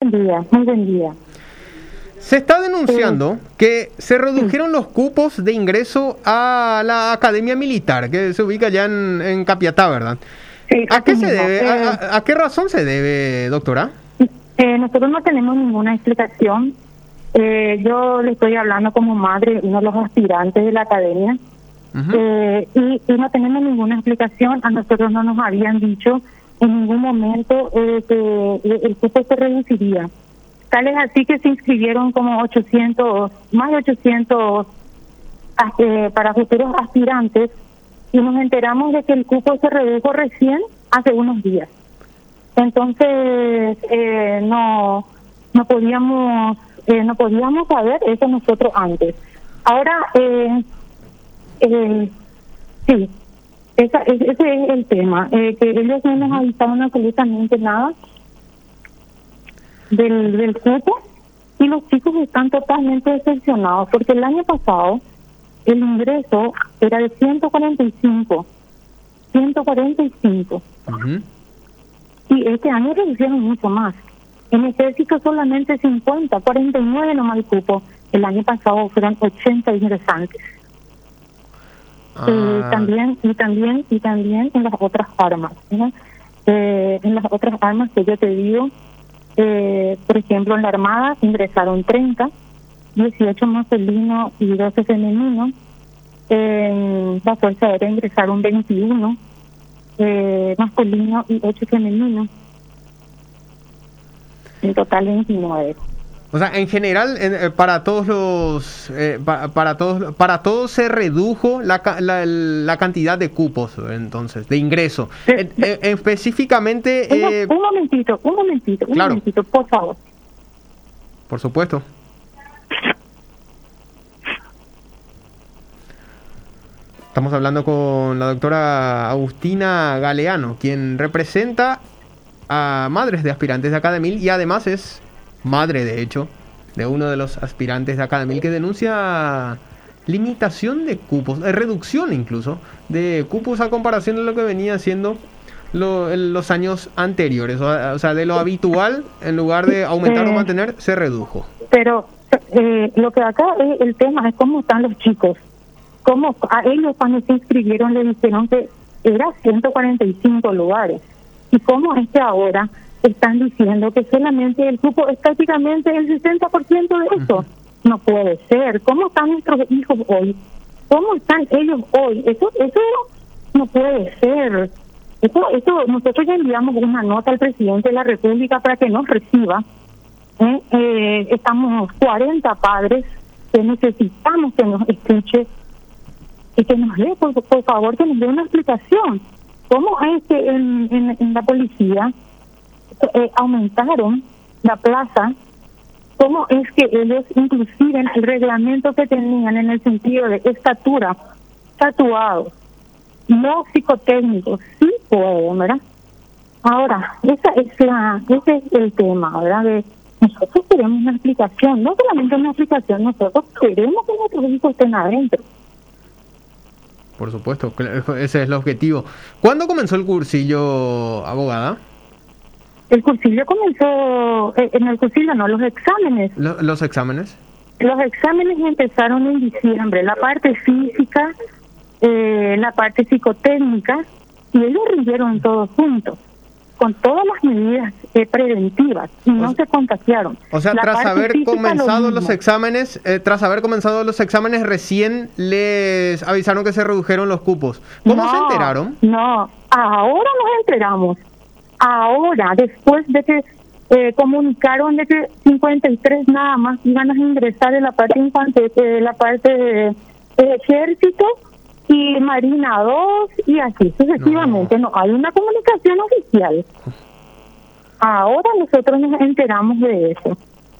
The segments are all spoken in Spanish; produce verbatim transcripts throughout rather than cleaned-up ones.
buen día, muy buen día. Se está denunciando Sí. que se redujeron los cupos de ingreso a la Academia Militar, que se ubica allá en, en Capiatá, ¿verdad? Sí, ¿A qué así se mismo. debe? Eh, ¿A, a- a qué razón se debe, doctora? eh, nosotros no tenemos ninguna explicación. Eh, yo le estoy hablando como madre, uno de los aspirantes de la academia, Ujú. eh, y, y no tenemos ninguna explicación. A nosotros no nos habían dicho en ningún momento eh, que el cupo se reduciría. Tal es así que se inscribieron como ochocientos, más de ochocientos ah, eh, para futuros aspirantes, y nos enteramos de que el cupo se redujo recién hace unos días. Entonces eh, no no podíamos eh, no podíamos saber eso nosotros antes. Ahora eh, eh, sí, esa, ese es el tema, eh, que ellos no nos avisaron absolutamente nada del, del cupo, y los chicos están totalmente decepcionados porque el año pasado el ingreso era de ciento cuarenta y cinco Ujú. y este año reducieron mucho más. En ejército solamente cincuenta, cuarenta y nueve nomás el cupo. El año pasado fueron ochenta ingresantes. Eh, Ah, también y también y también en las otras armas, ¿no? Eh, en las otras armas que yo te digo, eh, por ejemplo en la Armada ingresaron treinta, dieciocho masculinos y doce femeninos. En la Fuerza Aérea ingresaron veintiuno eh, masculinos y ocho femeninos. En total veintinueve. o sea, en general, en- eh, para todos los, eh, pa- para todos, para todos se redujo la, ca- la, la cantidad de cupos, entonces, de ingreso. Sí. En- en- específicamente, Un, eh, un momentito, un momentito, un claro. momentito, por favor. por supuesto. Estamos hablando con la doctora Agustina Galeano, quien representa a madres de aspirantes de Academil y además es madre, de hecho, de uno de los aspirantes de Academil que denuncia limitación de cupos, eh, reducción incluso de cupos a comparación de lo que venía haciendo lo- en los años anteriores. O, o sea, de lo habitual, en lugar de aumentar o Eh, mantener, se redujo. Pero eh, lo que acá es el tema es cómo están los chicos. Cómo a ellos cuando se inscribieron le dijeron que era ciento cuarenta y cinco lugares. Y cómo es que ahora están diciendo que solamente el cupo es prácticamente el sesenta por ciento de eso. No puede ser. ¿Cómo están nuestros hijos hoy? ¿Cómo están ellos hoy? Eso eso no puede ser. Eso, eso nosotros ya enviamos una nota al presidente de la República para que nos reciba. ¿eh? Eh, estamos cuarenta padres que necesitamos que nos escuche y que nos dé, por, por favor, que nos dé una explicación. ¿Cómo es que en, en, en la policía eh, aumentaron la plaza? ¿Cómo es que ellos, inclusive en el reglamento que tenían en el sentido de estatura, tatuados, no psicotécnicos, sí pueden, ¿verdad? Ahora, esa es la, ese es el tema, ¿verdad? De nosotros queremos una explicación, no solamente una explicación, nosotros queremos que nuestros hijos estén adentro. Por supuesto, cl- ese es el objetivo. ¿Cuándo comenzó el cursillo, abogada? El cursillo comenzó, eh, en el cursillo no, los exámenes. Lo- ¿Los exámenes? Los exámenes empezaron en diciembre, la parte física, eh, la parte psicotécnica, y ellos rindieron todos juntos, con todas las medidas eh, preventivas, y no O- se contagiaron. O sea, La tras parte haber física, lo comenzado mismo. los exámenes, eh, tras haber comenzado los exámenes, recién les avisaron que se redujeron los cupos. ¿Cómo no, se enteraron? No, ahora nos enteramos. Ahora, después de que eh, comunicaron de que cincuenta y tres nada más iban a ingresar en la parte infante, eh, la parte de, de ejército y Marina dos y así sucesivamente. No. no hay una comunicación oficial. Ahora nosotros nos enteramos de eso.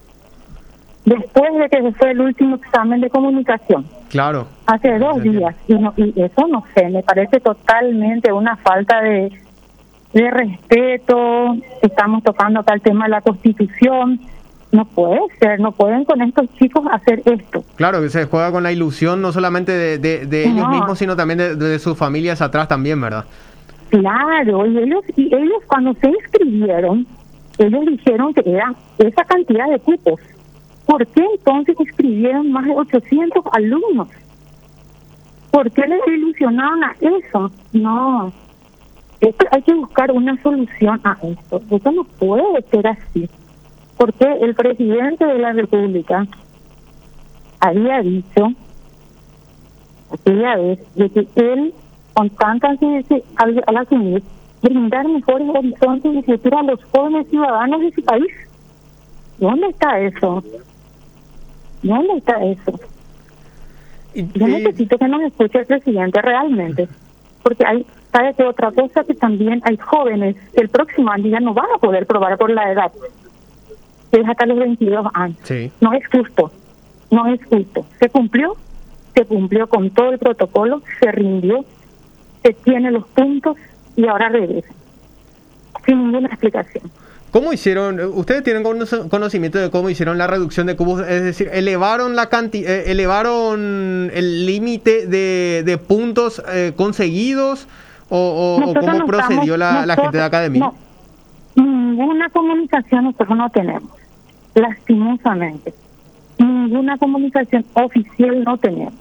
Después de que fue el último examen de comunicación. Claro. Hace dos Entiendo. días. Y, no, y eso no sé, me parece totalmente una falta de, de respeto. Estamos tocando acá el tema de la Constitución. No puede ser, no pueden con estos chicos hacer esto. Claro, que se juega con la ilusión no solamente de, de, de ellos No. mismos, sino también de, de sus familias atrás también, ¿verdad? Claro, y ellos, y ellos cuando se inscribieron, ellos dijeron que era esa cantidad de cupos. ¿Por qué entonces inscribieron más de ochocientos alumnos? ¿Por qué les ilusionaron a eso? No, esto, hay que buscar una solución a esto. Esto no puede ser así. Porque el presidente de la República había dicho aquella vez de que él, con tantas veces al, al asumir, brindar mejores horizontes y futuro a los jóvenes ciudadanos de su país. ¿Dónde está eso? ¿Dónde está eso? Yo necesito que nos escuche el presidente realmente, porque hay, sabe que otra cosa, que también hay jóvenes que el próximo año ya no van a poder probar por la edad, que es hasta los veintidós años. Sí. No es justo, no es justo. Se cumplió, se cumplió con todo el protocolo, se rindió, se tiene los puntos y ahora regresa, sin ninguna explicación. ¿Cómo hicieron? ¿Ustedes tienen conocimiento de cómo hicieron la reducción de cupos? Es decir, elevaron la cantidad, eh, elevaron el límite de, de puntos eh, conseguidos o, o, o cómo no procedió estamos, la, nosotros, la gente de Academia. No, ninguna comunicación nosotros no tenemos, lastimosamente. Ninguna comunicación oficial no tenemos.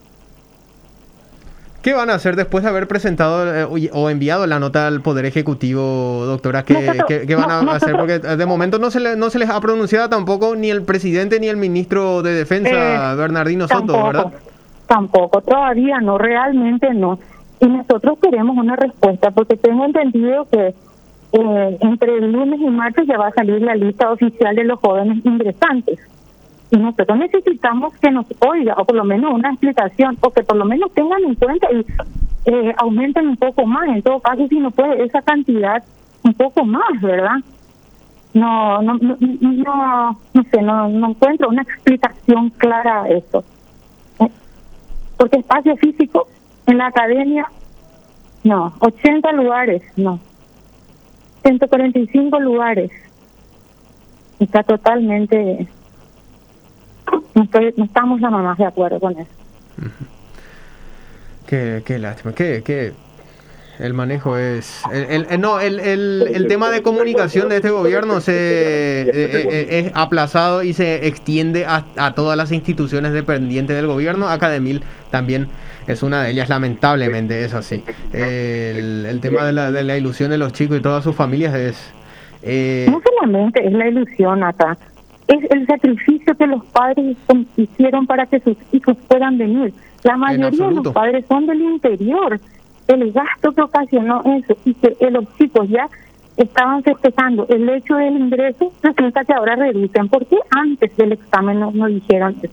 ¿Qué van a hacer después de haber presentado eh, o enviado la nota al Poder Ejecutivo, doctora? ¿Qué, nosotros, ¿qué, qué van no, a nosotros, hacer? Porque de momento no se, le, no se les ha pronunciado tampoco ni el presidente ni el ministro de Defensa, eh, Bernardino Soto, tampoco, ¿verdad? Tampoco, todavía no, realmente no. Y nosotros queremos una respuesta, porque tengo entendido que eh, entre el lunes y martes ya va a salir la lista oficial de los jóvenes ingresantes. Y nosotros necesitamos que nos oiga, o por lo menos una explicación, o que por lo menos tengan en cuenta y eh, aumenten un poco más. En todo caso, si no puede, esa cantidad un poco más, ¿verdad? No, no, no, no, no sé, no, no encuentro una explicación clara a eso. Porque espacio físico en la academia, no, ochenta lugares, no. ciento cuarenta y cinco lugares. Está totalmente... No, estoy, no estamos nada más de acuerdo con eso. Uh-huh. Qué, qué lástima, qué, qué el manejo es el, el no el, el, el tema de comunicación de este gobierno se eh, eh, es aplazado y se extiende a, a todas las instituciones dependientes del gobierno. Academil también es una de ellas, lamentablemente es así. El, el tema de la, de la ilusión de los chicos y todas sus familias es eh... no solamente es la ilusión acá, es el sacrificio que los padres hicieron para que sus hijos puedan venir. La mayoría de los padres son del interior. El gasto que ocasionó eso y que los chicos ya estaban festejando el hecho del ingreso, resulta que ahora reducen. ¿Por qué antes del examen no, no dijeron eso?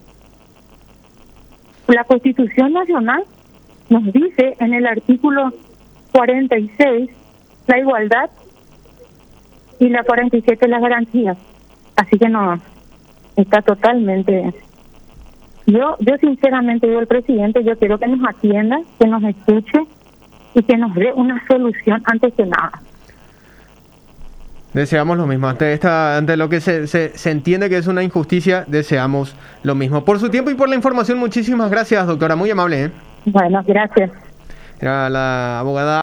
La Constitución Nacional nos dice en el artículo cuarenta y seis la igualdad y la cuarenta y siete las garantías. Así que no, está totalmente... Yo yo sinceramente digo al presidente, yo quiero que nos atienda, que nos escuche y que nos dé una solución antes que nada. Deseamos lo mismo. Ante esta, ante lo que se, se, se entiende que es una injusticia, deseamos lo mismo. Por su tiempo y por la información, muchísimas gracias, doctora. Muy amable, ¿eh? Bueno, gracias. Era la abogada...